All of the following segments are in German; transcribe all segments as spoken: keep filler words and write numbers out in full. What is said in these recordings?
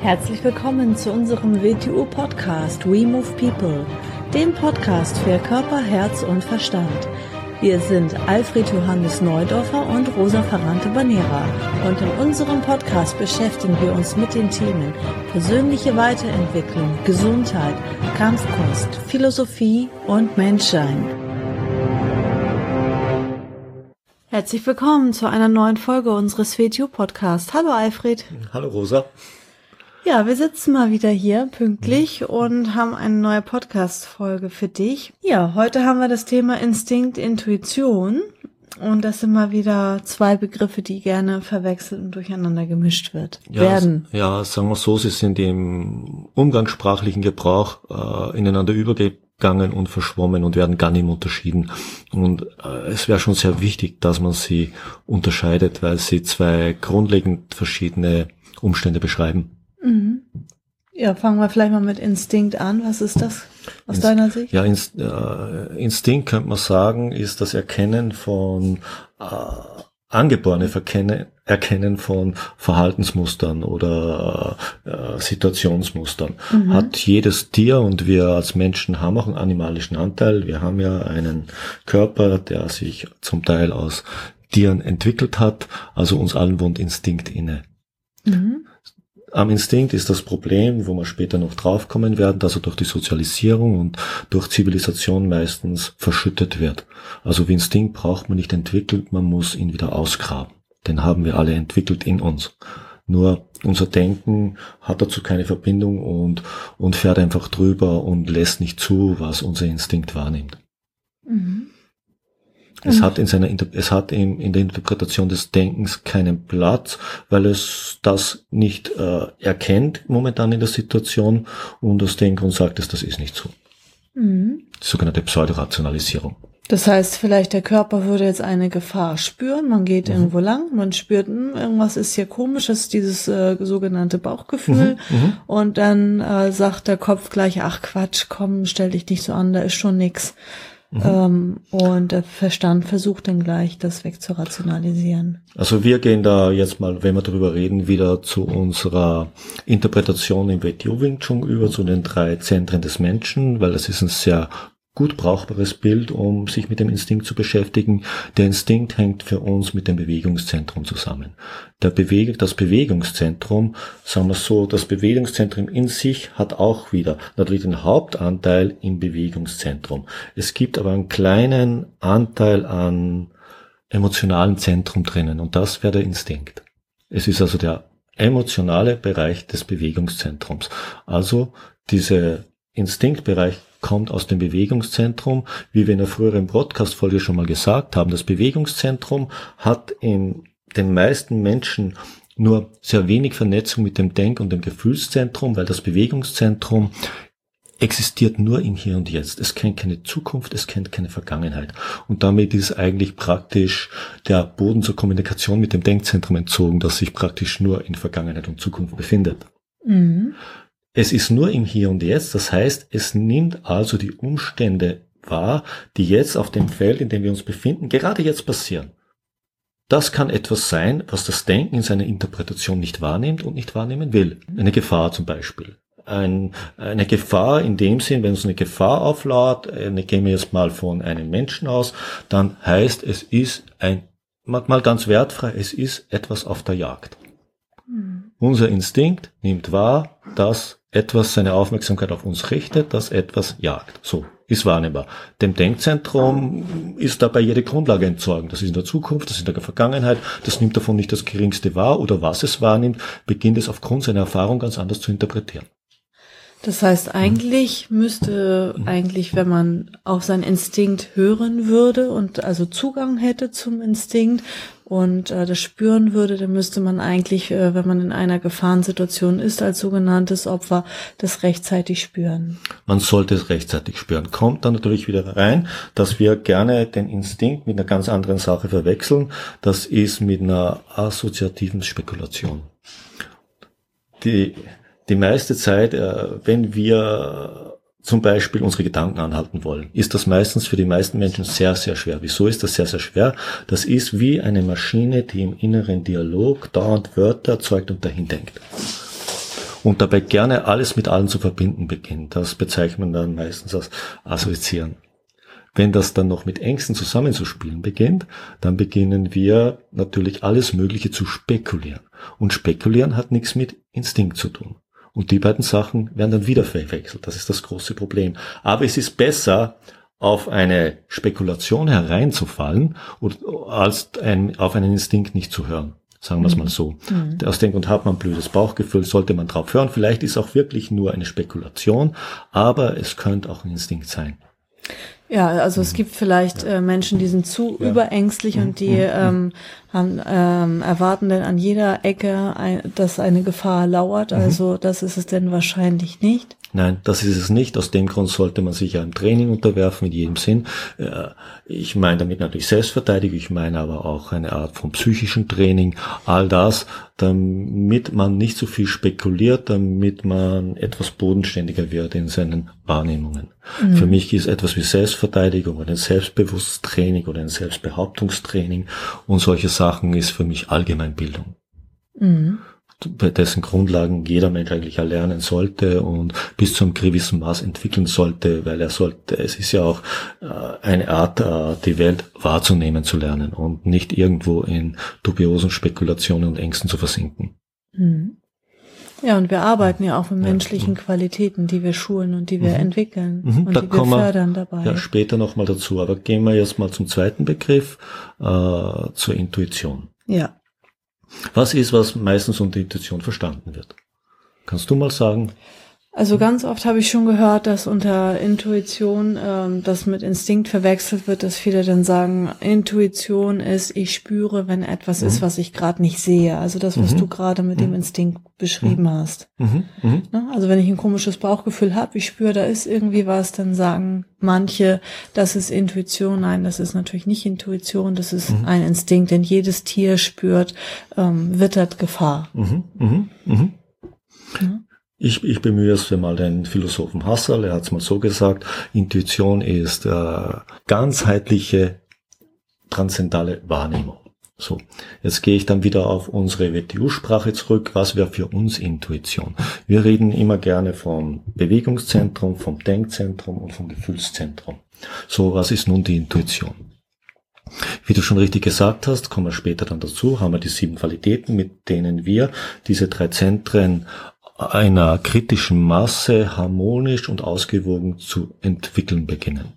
Herzlich willkommen zu unserem W T U-Podcast We Move People, dem Podcast für Körper, Herz und Verstand. Wir sind Alfred Johannes Neudorfer und Rosa Ferrante-Banera und in unserem Podcast beschäftigen wir uns mit den Themen persönliche Weiterentwicklung, Gesundheit, Kampfkunst, Philosophie und Menschsein. Herzlich willkommen zu einer neuen Folge unseres W T U-Podcasts. Hallo Alfred. Hallo Rosa. Ja, wir sitzen mal wieder hier pünktlich mhm. und haben eine neue Podcast-Folge für dich. Ja, heute haben wir das Thema Instinkt, Intuition und das sind mal wieder zwei Begriffe, die gerne verwechselt und durcheinander gemischt wird, ja, werden. Ja, sagen wir so, sie sind im umgangssprachlichen Gebrauch äh, ineinander übergegangen und verschwommen und werden gar nicht mehr unterschieden. Und äh, es wäre schon sehr wichtig, dass man sie unterscheidet, weil sie zwei grundlegend verschiedene Umstände beschreiben. Mhm. Ja, fangen wir vielleicht mal mit Instinkt an. Was ist das aus Inst- deiner Sicht? Ja, Inst- äh, Instinkt könnte man sagen, ist das Erkennen von äh, angeborene Verkenne- Erkennen von Verhaltensmustern oder äh, Situationsmustern. Mhm. Hat jedes Tier, und wir als Menschen haben auch einen animalischen Anteil. Wir haben ja einen Körper, der sich zum Teil aus Tieren entwickelt hat. Also uns allen wohnt Instinkt inne. Mhm. Am Instinkt ist das Problem, wo wir später noch draufkommen werden, dass er durch die Sozialisierung und durch Zivilisation meistens verschüttet wird. Also wie Instinkt braucht man nicht entwickelt, man muss ihn wieder ausgraben. Den haben wir alle entwickelt in uns. Nur unser Denken hat dazu keine Verbindung und, und fährt einfach drüber und lässt nicht zu, was unser Instinkt wahrnimmt. Mhm. Es hat in seiner, es hat in, in der Interpretation des Denkens keinen Platz, weil es das nicht äh, erkennt momentan in der Situation und das Denken und sagt es, das ist nicht so. Mhm. Die sogenannte Pseudorationalisierung. Das heißt, vielleicht der Körper würde jetzt eine Gefahr spüren, man geht mhm. irgendwo lang, man spürt, mh, irgendwas ist hier komisch, das ist dieses äh, sogenannte Bauchgefühl mhm. Mhm. und dann äh, sagt der Kopf gleich, ach Quatsch, komm, stell dich nicht so an, da ist schon nix. Mhm. Ähm, und der Verstand versucht dann gleich, das wegzurationalisieren. Also wir gehen da jetzt mal, wenn wir darüber reden, wieder zu unserer Interpretation im W T U Wing Chun über, zu den drei Zentren des Menschen, weil das ist ein sehr gut brauchbares Bild, um sich mit dem Instinkt zu beschäftigen. Der Instinkt hängt für uns mit dem Bewegungszentrum zusammen. Der Beweg- das Bewegungszentrum, sagen wir so, das Bewegungszentrum in sich hat auch wieder natürlich den Hauptanteil im Bewegungszentrum. Es gibt aber einen kleinen Anteil an emotionalen Zentrum drinnen und das wäre der Instinkt. Es ist also der emotionale Bereich des Bewegungszentrums. Also diese Instinktbereich kommt aus dem Bewegungszentrum, wie wir in der früheren Podcast-Folge schon mal gesagt haben. Das Bewegungszentrum hat in den meisten Menschen nur sehr wenig Vernetzung mit dem Denk- und dem Gefühlszentrum, weil das Bewegungszentrum existiert nur im Hier und Jetzt. Es kennt keine Zukunft, es kennt keine Vergangenheit. Und damit ist eigentlich praktisch der Boden zur Kommunikation mit dem Denkzentrum entzogen, das sich praktisch nur in Vergangenheit und Zukunft befindet. Mhm. Es ist nur im Hier und Jetzt, das heißt, es nimmt also die Umstände wahr, die jetzt auf dem Feld, in dem wir uns befinden, gerade jetzt passieren. Das kann etwas sein, was das Denken in seiner Interpretation nicht wahrnimmt und nicht wahrnehmen will. Eine Gefahr zum Beispiel. Ein, eine Gefahr in dem Sinn, wenn uns eine Gefahr auflauert, eine, gehen wir jetzt mal von einem Menschen aus, dann heißt es ist ein, mal ganz wertfrei, es ist etwas auf der Jagd. Mhm. Unser Instinkt nimmt wahr, dass etwas seine Aufmerksamkeit auf uns richtet, dass etwas jagt. So, ist wahrnehmbar. Dem Denkzentrum ist dabei jede Grundlage entzogen. Das ist in der Zukunft, das ist in der Vergangenheit, das nimmt davon nicht das Geringste wahr oder was es wahrnimmt, beginnt es aufgrund seiner Erfahrung ganz anders zu interpretieren. Das heißt, eigentlich müsste, eigentlich, wenn man auf seinen Instinkt hören würde und also Zugang hätte zum Instinkt und äh, das spüren würde, dann müsste man eigentlich, äh, wenn man in einer Gefahrensituation ist, als sogenanntes Opfer, das rechtzeitig spüren. Man sollte es rechtzeitig spüren. Kommt dann natürlich wieder rein, dass wir gerne den Instinkt mit einer ganz anderen Sache verwechseln. Das ist mit einer assoziativen Spekulation. Die Die meiste Zeit, wenn wir zum Beispiel unsere Gedanken anhalten wollen, ist das meistens für die meisten Menschen sehr, sehr schwer. Wieso ist das sehr, sehr schwer? Das ist wie eine Maschine, die im inneren Dialog dauernd Wörter erzeugt und dahin denkt. und dabei gerne alles mit allen zu verbinden beginnt. Das bezeichnet man dann meistens als Assoziieren. Wenn das dann noch mit Ängsten zusammenzuspielen beginnt, dann beginnen wir natürlich alles Mögliche zu spekulieren. Und spekulieren hat nichts mit Instinkt zu tun. Und die beiden Sachen werden dann wieder verwechselt. Das ist das große Problem. Aber es ist besser, auf eine Spekulation hereinzufallen, als ein, auf einen Instinkt nicht zu hören. Sagen wir es mal so. Mhm. Aus dem Grund hat man ein blödes Bauchgefühl, sollte man drauf hören. Vielleicht ist auch wirklich nur eine Spekulation, aber es könnte auch ein Instinkt sein. Ja, also es gibt vielleicht äh, Menschen, die sind zu ja. überängstlich und die ähm, haben, ähm, erwarten dann an jeder Ecke, ein, dass eine Gefahr lauert. Also das ist es denn wahrscheinlich nicht. Nein, das ist es nicht. Aus dem Grund sollte man sich ja im Training unterwerfen, in jedem Sinn. Ich meine damit natürlich Selbstverteidigung, ich meine aber auch eine Art von psychischen Training, all das, damit man nicht so viel spekuliert, damit man etwas bodenständiger wird in seinen Wahrnehmungen. Mhm. Für mich ist etwas wie Selbstverteidigung oder ein Selbstbewusstttraining oder ein Selbstbehauptungstraining und solche Sachen ist für mich Allgemeinbildung. Mhm. Bei dessen Grundlagen jeder Mensch eigentlich erlernen sollte und bis zu einem gewissen Maß entwickeln sollte, weil er sollte, es ist ja auch äh, eine Art, äh, die Welt wahrzunehmen zu lernen und nicht irgendwo in dubiosen Spekulationen und Ängsten zu versinken. Mhm. Ja, und wir arbeiten ja auch mit menschlichen ja. Qualitäten, die wir schulen und die wir mhm. entwickeln mhm. und da die wir fördern dabei. Ja, später nochmal dazu, aber gehen wir jetzt mal zum zweiten Begriff, äh, zur Intuition. Ja. Was ist, was meistens unter Intuition verstanden wird? Kannst du mal sagen? Also ganz oft habe ich schon gehört, dass unter Intuition ähm, das mit Instinkt verwechselt wird, dass viele dann sagen, Intuition ist, ich spüre, wenn etwas mhm. ist, was ich gerade nicht sehe. Also das, was mhm. du gerade mit mhm. dem Instinkt beschrieben mhm. hast. Mhm. Mhm. Also wenn ich ein komisches Bauchgefühl habe, ich spüre, da ist irgendwie was, dann sagen manche, das ist Intuition. Nein, das ist natürlich nicht Intuition, das ist mhm. ein Instinkt, denn jedes Tier spürt, ähm, wittert Gefahr. Mhm. Mhm. Mhm. Ja. Ich, ich bemühe es für mal den Philosophen Husserl, er hat es mal so gesagt, Intuition ist äh, ganzheitliche, transzendale Wahrnehmung. So, jetzt gehe ich dann wieder auf unsere W T U-Sprache zurück. Was wäre für uns Intuition? Wir reden immer gerne vom Bewegungszentrum, vom Denkzentrum und vom Gefühlszentrum. So, was ist nun die Intuition? Wie du schon richtig gesagt hast, kommen wir später dann dazu, haben wir die sieben Qualitäten, mit denen wir diese drei Zentren einer kritischen Masse harmonisch und ausgewogen zu entwickeln beginnen.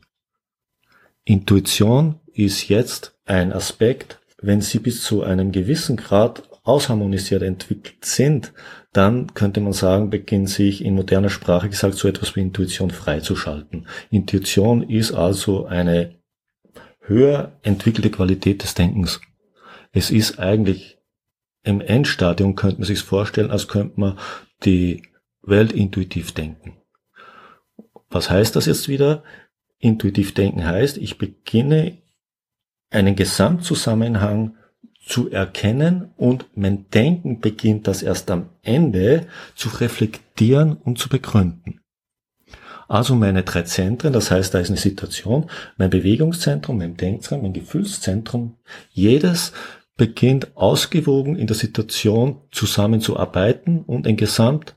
Intuition ist jetzt ein Aspekt, wenn sie bis zu einem gewissen Grad ausharmonisiert entwickelt sind, dann könnte man sagen, beginnt sich in moderner Sprache gesagt so etwas wie Intuition freizuschalten. Intuition ist also eine höher entwickelte Qualität des Denkens. Es ist eigentlich im Endstadium, könnte man sich vorstellen, als könnte man die Welt intuitiv denken. Was heißt das jetzt wieder? Intuitiv denken heißt, ich beginne einen Gesamtzusammenhang zu erkennen und mein Denken beginnt das erst am Ende zu reflektieren und zu begründen. Also meine drei Zentren, das heißt, da ist eine Situation, mein Bewegungszentrum, mein Denkzentrum, mein Gefühlszentrum, jedes beginnt ausgewogen in der Situation zusammenzuarbeiten und ein Gesamtbild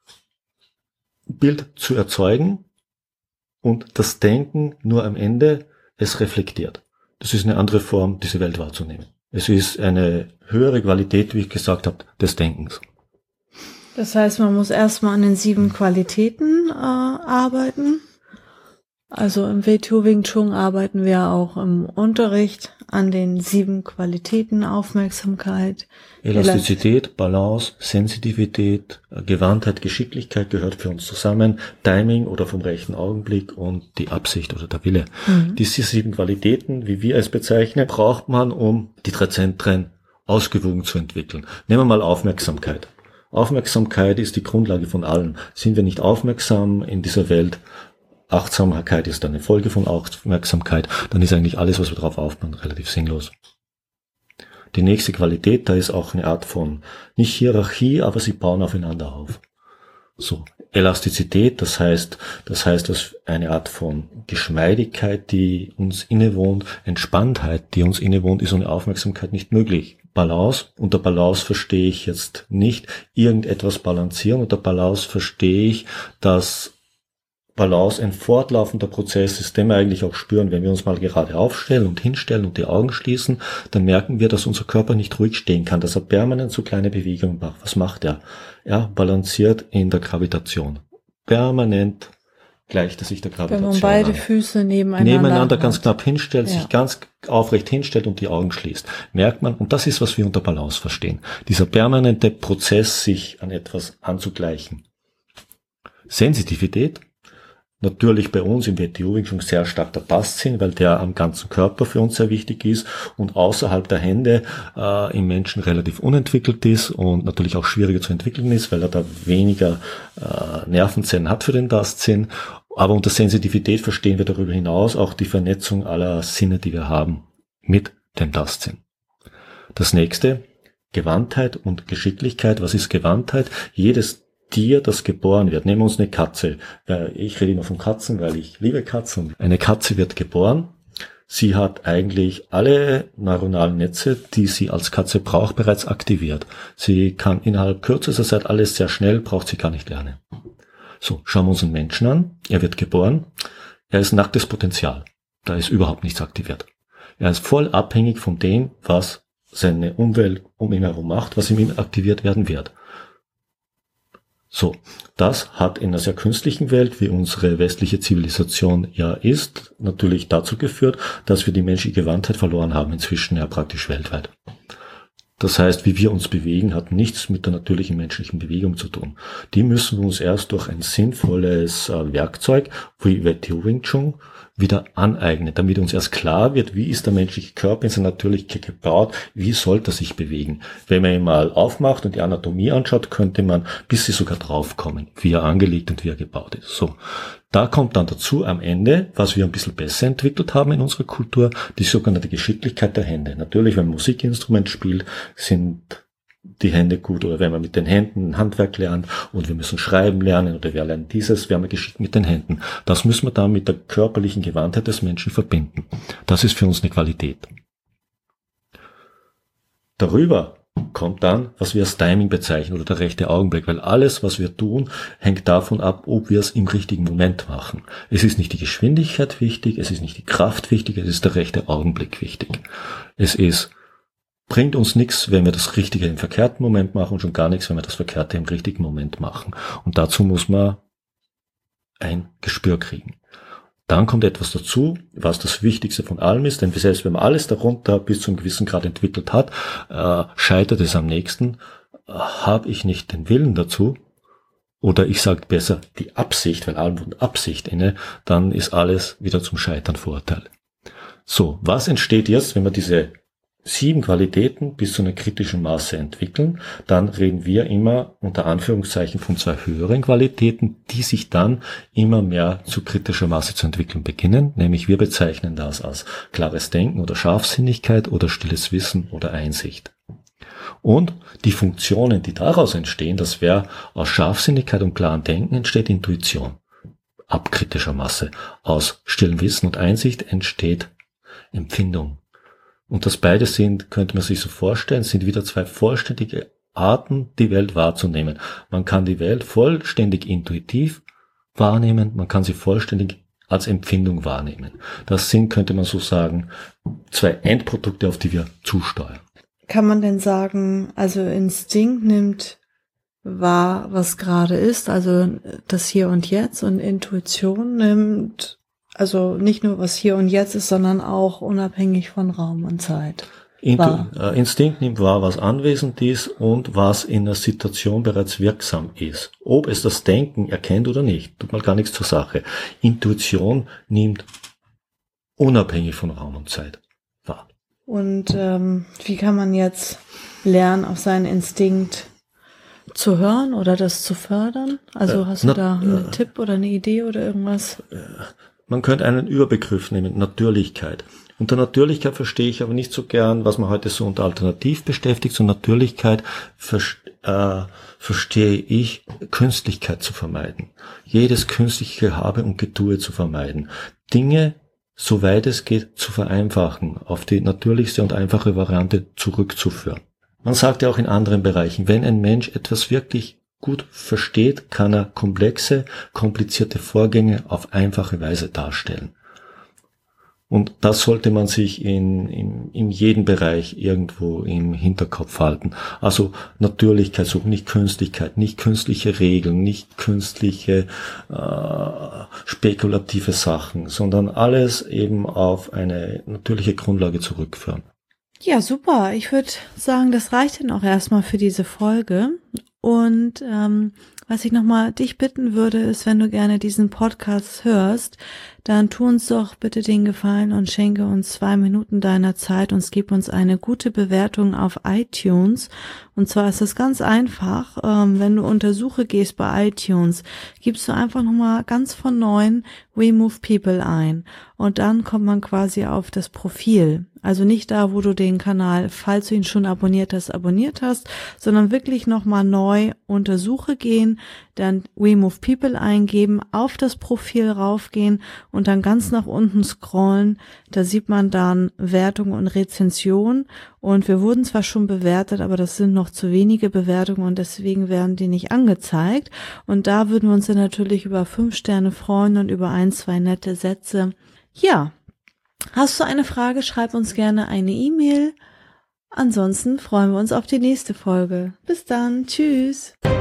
zu erzeugen und das Denken nur am Ende es reflektiert. Das ist eine andere Form, diese Welt wahrzunehmen. Es ist eine höhere Qualität, wie ich gesagt habe, des Denkens. Das heißt, man muss erstmal an den sieben Qualitäten äh, arbeiten. Also im W T O Wing Chun arbeiten wir auch im Unterricht an den sieben Qualitäten: Aufmerksamkeit, Elastizität, Balance, Sensitivität, Gewandtheit, Geschicklichkeit gehört für uns zusammen, Timing oder vom rechten Augenblick und die Absicht oder der Wille. Mhm. Diese sieben Qualitäten, wie wir es bezeichnen, braucht man, um die drei Zentren ausgewogen zu entwickeln. Nehmen wir mal Aufmerksamkeit. Aufmerksamkeit ist die Grundlage von allem. Sind wir nicht aufmerksam in dieser Welt, Achtsamkeit ist eine Folge von Aufmerksamkeit, dann ist eigentlich alles, was wir drauf aufbauen, relativ sinnlos. Die nächste Qualität, da ist auch eine Art von, nicht Hierarchie, aber sie bauen aufeinander auf. So, Elastizität, das heißt, das heißt, dass eine Art von Geschmeidigkeit, die uns innewohnt, Entspanntheit, die uns innewohnt, ist ohne Aufmerksamkeit nicht möglich. Balance. Unter Balance verstehe ich jetzt nicht irgendetwas balancieren. Unter Balance verstehe ich, dass Balance ein fortlaufender Prozess ist, den wir eigentlich auch spüren. Wenn wir uns mal gerade aufstellen und hinstellen und die Augen schließen, dann merken wir, dass unser Körper nicht ruhig stehen kann, dass er permanent so kleine Bewegungen macht. Was macht er? Er balanciert in der Gravitation. Permanent gleicht er sich der Gravitation an. Wenn man beide an. Füße nebeneinander Nebeneinander hat. ganz knapp hinstellt, Ja. sich ganz aufrecht hinstellt und die Augen schließt. Merkt man, und das ist, was wir unter Balance verstehen. Dieser permanente Prozess, sich an etwas anzugleichen. Sensitivität. Natürlich bei uns im W T O Wing Chun sehr stark der Tastsinn, weil der am ganzen Körper für uns sehr wichtig ist und außerhalb der Hände äh, im Menschen relativ unentwickelt ist und natürlich auch schwieriger zu entwickeln ist, weil er da weniger äh, Nervenzellen hat für den Tastsinn. Aber unter Sensitivität verstehen wir darüber hinaus auch die Vernetzung aller Sinne, die wir haben mit dem Tastsinn. Das nächste, Gewandtheit und Geschicklichkeit. Was ist Gewandtheit? Jedes Tier, das geboren wird. Nehmen wir uns eine Katze. Ich rede immer von Katzen, weil ich liebe Katzen. Eine Katze wird geboren. Sie hat eigentlich alle neuronalen Netze, die sie als Katze braucht, bereits aktiviert. Sie kann innerhalb kürzester Zeit alles sehr schnell, braucht sie gar nicht lernen. So, schauen wir uns einen Menschen an. Er wird geboren. Er ist nacktes Potenzial. Da ist überhaupt nichts aktiviert. Er ist voll abhängig von dem, was seine Umwelt um ihn herum macht, was in ihm aktiviert werden wird. So, das hat in einer sehr künstlichen Welt, wie unsere westliche Zivilisation ja ist, natürlich dazu geführt, dass wir die menschliche Gewandtheit verloren haben, inzwischen ja praktisch weltweit. Das heißt, wie wir uns bewegen, hat nichts mit der natürlichen menschlichen Bewegung zu tun. Die müssen wir uns erst durch ein sinnvolles äh, Werkzeug, wie W T O Wing Chun, wieder aneignen, damit uns erst klar wird, wie ist der menschliche Körper in seiner Natürlichkeit gebaut, wie sollte er sich bewegen. Wenn man ihn mal aufmacht und die Anatomie anschaut, könnte man bis sie sogar draufkommen, wie er angelegt und wie er gebaut ist. So, da kommt dann dazu am Ende, was wir ein bisschen besser entwickelt haben in unserer Kultur, die sogenannte Geschicklichkeit der Hände. Natürlich, wenn man Musikinstrument spielt, sind die Hände gut, oder wenn wir mit den Händen ein Handwerk lernen und wir müssen schreiben lernen oder wir lernen dieses, wir haben geschickt mit den Händen. Das müssen wir dann mit der körperlichen Gewandtheit des Menschen verbinden. Das ist für uns eine Qualität. Darüber kommt dann, was wir als Timing bezeichnen oder der rechte Augenblick, weil alles, was wir tun, hängt davon ab, ob wir es im richtigen Moment machen. Es ist nicht die Geschwindigkeit wichtig, es ist nicht die Kraft wichtig, es ist der rechte Augenblick wichtig. Es ist Bringt uns nichts, wenn wir das Richtige im verkehrten Moment machen und schon gar nichts, wenn wir das Verkehrte im richtigen Moment machen. Und dazu muss man ein Gespür kriegen. Dann kommt etwas dazu, was das Wichtigste von allem ist, denn selbst wenn man alles darunter bis zu einem gewissen Grad entwickelt hat, äh, scheitert es am nächsten. Äh, habe ich nicht den Willen dazu, oder ich sage besser die Absicht, weil allem wohnt Absicht inne, dann ist alles wieder zum Scheitern verurteilt. So, was entsteht jetzt, wenn wir diese sieben Qualitäten bis zu einer kritischen Masse entwickeln? Dann reden wir immer unter Anführungszeichen von zwei höheren Qualitäten, die sich dann immer mehr zu kritischer Masse zu entwickeln beginnen. Nämlich wir bezeichnen das als klares Denken oder Scharfsinnigkeit oder stilles Wissen oder Einsicht. Und die Funktionen, die daraus entstehen, das wäre aus Scharfsinnigkeit und klarem Denken entsteht Intuition. Ab kritischer Masse. Aus stillem Wissen und Einsicht entsteht Empfindung. Und das beide sind, könnte man sich so vorstellen, sind wieder zwei vollständige Arten, die Welt wahrzunehmen. Man kann die Welt vollständig intuitiv wahrnehmen, man kann sie vollständig als Empfindung wahrnehmen. Das sind, könnte man so sagen, zwei Endprodukte, auf die wir zusteuern. Kann man denn sagen, also Instinkt nimmt wahr, was gerade ist, also das Hier und Jetzt, und Intuition nimmt also nicht nur was hier und jetzt ist, sondern auch unabhängig von Raum und Zeit. Intu- äh, Instinkt nimmt wahr, was anwesend ist und was in der Situation bereits wirksam ist. Ob es das Denken erkennt oder nicht, tut mal gar nichts zur Sache. Intuition nimmt unabhängig von Raum und Zeit wahr. Und ähm, wie kann man jetzt lernen, auf seinen Instinkt zu hören oder das zu fördern? Also äh, hast du na, da einen äh, Tipp oder eine Idee oder irgendwas? Äh, Man könnte einen Überbegriff nehmen, Natürlichkeit. Unter Natürlichkeit verstehe ich aber nicht so gern, was man heute so unter Alternativ beschäftigt. So Natürlichkeit äh, verstehe ich, Künstlichkeit zu vermeiden. Jedes künstliche Habe und Getue zu vermeiden. Dinge soweit es geht, zu vereinfachen, auf die natürlichste und einfache Variante zurückzuführen. Man sagt ja auch in anderen Bereichen, wenn ein Mensch etwas wirklich gut versteht, kann er komplexe, komplizierte Vorgänge auf einfache Weise darstellen. Und das sollte man sich in, in, in jedem Bereich irgendwo im Hinterkopf halten. Also Natürlichkeit suchen, nicht Künstlichkeit, nicht künstliche Regeln, nicht künstliche äh, spekulative Sachen, sondern alles eben auf eine natürliche Grundlage zurückführen. Ja, super. Ich würde sagen, das reicht dann auch erstmal für diese Folge. Und ähm, was ich nochmal dich bitten würde, ist, wenn du gerne diesen Podcast hörst, dann tu uns doch bitte den Gefallen und schenke uns zwei Minuten deiner Zeit und gib uns eine gute Bewertung auf iTunes. Und zwar ist es ganz einfach, ähm, wenn du unter Suche gehst bei iTunes, gibst du einfach nochmal ganz von neuem We Move People ein. Und dann kommt man quasi auf das Profil. Also nicht da, wo du den Kanal, falls du ihn schon abonniert hast, abonniert hast, sondern wirklich nochmal neu unter Suche gehen, dann We Move People eingeben, auf das Profil raufgehen und dann ganz nach unten scrollen. Da sieht man dann Wertung und Rezension. Und wir wurden zwar schon bewertet, aber das sind noch zu wenige Bewertungen und deswegen werden die nicht angezeigt. Und da würden wir uns dann natürlich über fünf Sterne freuen und über ein, zwei nette Sätze. Ja, hast du eine Frage, schreib uns gerne eine E-Mail. Ansonsten freuen wir uns auf die nächste Folge. Bis dann, tschüss.